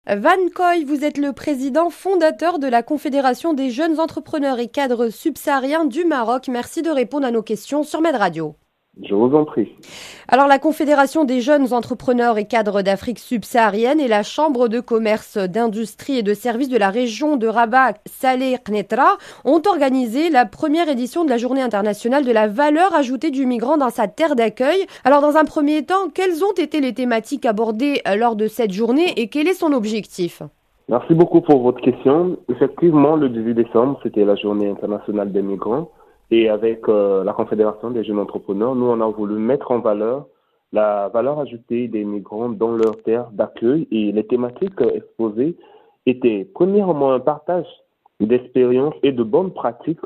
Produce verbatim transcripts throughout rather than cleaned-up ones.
Van Koy, vous êtes le président fondateur de la Confédération des jeunes entrepreneurs et cadres subsahariens du Maroc. Merci de répondre à nos questions sur Med Radio. Je vous en prie. Alors, la Confédération des jeunes entrepreneurs et cadres d'Afrique subsaharienne et la Chambre de commerce, d'industrie et de services de la région de Rabat, Salé Knetra ont organisé la première édition de la Journée internationale de la valeur ajoutée du migrant dans sa terre d'accueil. Alors, dans un premier temps, quelles ont été les thématiques abordées lors de cette journée et quel est son objectif ? Merci beaucoup pour votre question. Effectivement, le dix-huit décembre, c'était la Journée internationale des migrants. Et avec euh, la Confédération des jeunes entrepreneurs, nous, on a voulu mettre en valeur la valeur ajoutée des migrants dans leur terre d'accueil. Et les thématiques exposées étaient premièrement un partage d'expériences et de bonnes pratiques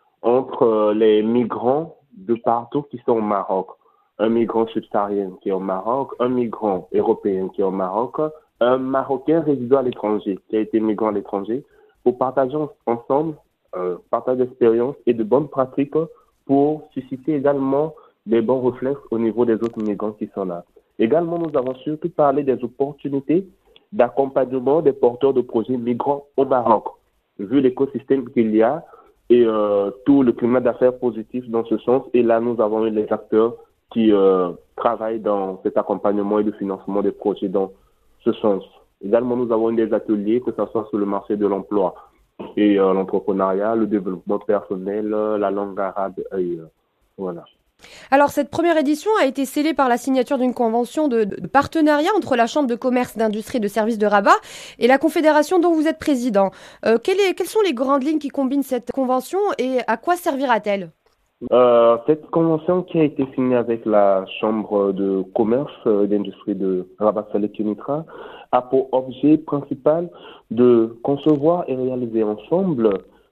entre les migrants de partout qui sont au Maroc. Un migrant subsaharien qui est au Maroc, un migrant européen qui est au Maroc, un Marocain résidant à l'étranger qui a été migrant à l'étranger, pour partager ensemble Euh, partage d'expérience et de bonnes pratiques pour susciter également des bons réflexes au niveau des autres migrants qui sont là. Également, nous avons surtout parlé des opportunités d'accompagnement des porteurs de projets migrants au Maroc, vu l'écosystème qu'il y a et euh, tout le climat d'affaires positif dans ce sens. Et là, nous avons eu les acteurs qui euh, travaillent dans cet accompagnement et le financement des projets dans ce sens. Également, nous avons eu des ateliers, que ce soit sur le marché de l'emploi et euh, l'entrepreneuriat, le développement personnel, euh, la langue arabe, et euh, voilà. Alors, cette première édition a été scellée par la signature d'une convention de, de partenariat entre la Chambre de commerce, d'industrie et de services de Rabat et la Confédération dont vous êtes président. Euh, quelle est, quelles sont les grandes lignes qui combinent cette convention et à quoi servira-t-elle ? Euh, cette convention qui a été signée avec la Chambre de commerce et d'industrie de Rabat Salé Knetra a pour objet principal de concevoir et réaliser ensemble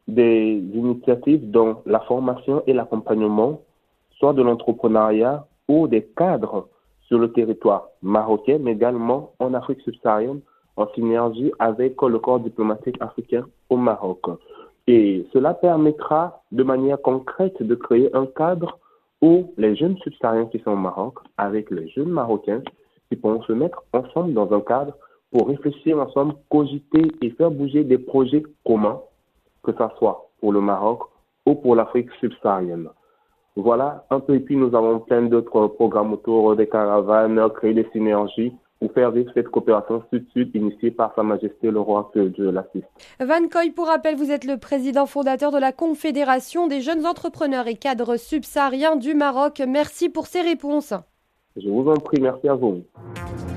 des initiatives dans la formation et l'accompagnement, soit de l'entrepreneuriat ou des cadres sur le territoire marocain, mais également en Afrique subsaharienne, en synergie avec le corps diplomatique africain au Maroc. Et cela permettra de manière concrète de créer un cadre où les jeunes subsahariens qui sont au Maroc, avec les jeunes marocains, qui pourront se mettre ensemble dans un cadre pour réfléchir ensemble, cogiter et faire bouger des projets communs, que ce soit pour le Maroc ou pour l'Afrique subsaharienne. Voilà un peu, et puis nous avons plein d'autres programmes autour des caravanes, créer des synergies, pour faire vivre cette coopération sud-sud initiée par Sa Majesté le Roi que Dieu l'assiste. Van Koy, pour rappel, vous êtes le président fondateur de la Confédération des jeunes entrepreneurs et cadres subsahariens du Maroc. Merci pour ces réponses. Je vous en prie, merci à vous.